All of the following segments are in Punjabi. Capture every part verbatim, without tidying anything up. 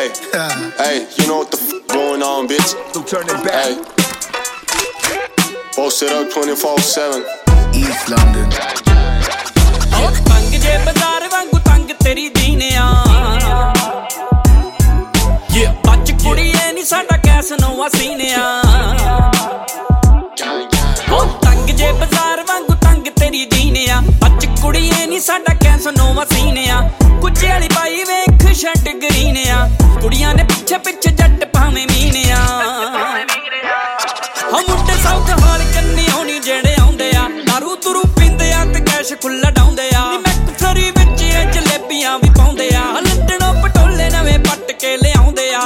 Hey, hey, you know what the f going on, bitch? Don't turn it back. Hey, post it up twenty-four seven. East London. Oh, tang je bazaar wangu tang teri deeniya. Yeah, bach kudiye ni sada kais no wasineya. Oh, tang je bazaar wangu tang teri deeniya. Bach kudiye ni sada kais no wasineya. Kuch wali pai ਵੇਖ ਛੱਟ ਗਰੀਨਿਆ ਕੁੜੀਆਂ ਨੇ ਪਿੱਛੇ ਪਿੱਛੇ ਜੱਟ ਭਾਵੇਂ ਮੀਨਿਆ ਹਾਂ ਮੁੰਡੇ ਸਾਊਥ ਹਾਲ ਕੰਨੀ ਹੋਣੀ ਜਿਹੜੇ ਆਉਂਦੇ ਆ ਦਾਰੂ ਤੁਰੂ ਪੀਂਦੇ ਆ ਤੇ ਕੈਸ਼ ਖੁੱਲਾ ਡਾਉਂਦੇ ਆ ਨੀ ਮੈਕਫਰੀ ਵਿੱਚ ਇਹ ਜਲੇਬੀਆਂ ਵੀ ਪਾਉਂਦੇ ਆ ਲੰਡਨੋਂ ਪਟੋਲੇ ਨਵੇਂ ਪੱਟ ਕੇ ਲਿਆਉਂਦੇ ਆ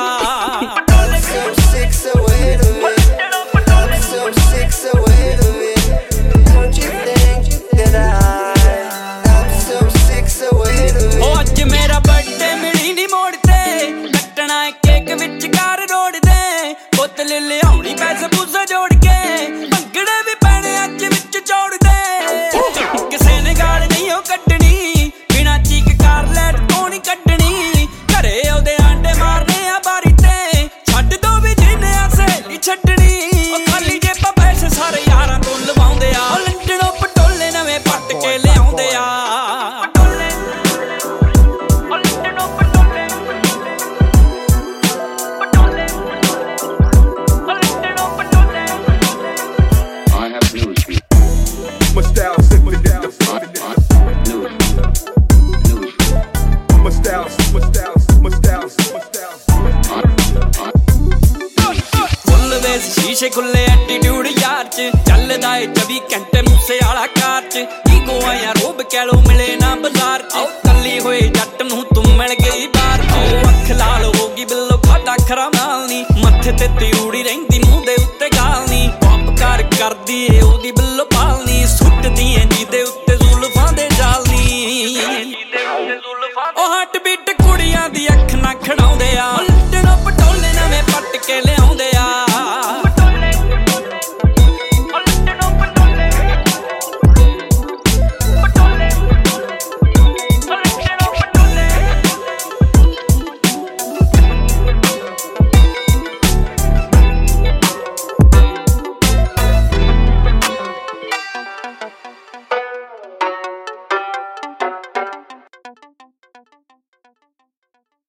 ਬੋਤਲ ਲਿਆਉਣੀ ਪੈਸੇ ਪੂਸੇ ਜੋੜ ਕੇ ਭੰਗੜੇ ਵੀ ਪੈਣੇ ਅੱਜ ਵਿੱਚ ਜੋੜਦੇ ਕਿਸੇ ਨੇ ਗਾਲ ਨਹੀਂ ਉਹ ਕੱਢਣੀ ਬਿਨਾਂ ਚੀਕ ਕਰ ਲੈਟ ਤੋਂ ਨਹੀਂ ਕੱਢਣੀ ਘਰੇ ਉਹਦੇ ਆਂਡੇ ਮਾਰਨੇ ਆ ਬਾਰੀ ਤੇ ਛੱਡ ਦੋ ਵੀ ਜਿੰਨੇ ਆ ਸਹੇਲੀ ਛੱਡਣੀ ਉਹ ਖਾਲੀ ਜੇਬਾਂ ਪੈਸੇ ਸਾਰੇ ਯਾਰਾਂ ਤੋਂ ਲਵਾਉਂਦੇ ਆ ਉਹ ਲੰਡਨੋਂ ਪਟੋਲੇ ਨਵੇਂ ਪੱਟ ਕੇ ਲਿਆਉਂਦੇ ਆ ਸ਼ੀਸ਼ੇ ਖੁੱਲੇ ਐਟੀਟਿਊਡ ਯਾਰ ਚ ਚੱਲਦਾ ਏ ਚੌਵੀ ਘੰਟੇ ਮੂਸੇ ਵਾਲਾ ਕਾਰ ਚ ਈਗੋ ਆਇਆ ਰੋਬ ਕਹਿ ਲੋ ਮਿਲੇ ਨਾ ਬਾਜ਼ਾਰ ਚ ਕੱਲੀ ਹੋਏ ਜੱਟ ਨੂੰ